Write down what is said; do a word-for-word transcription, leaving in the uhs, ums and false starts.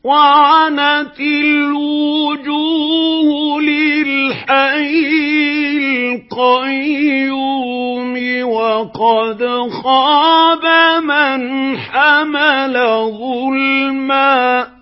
وَعَنَتِ الْوُجُوهُ لِلْحَيِّ الْقَيُّومِ وَقَدْ خَابَ مَنْ حَمَلَ ظُلْمًا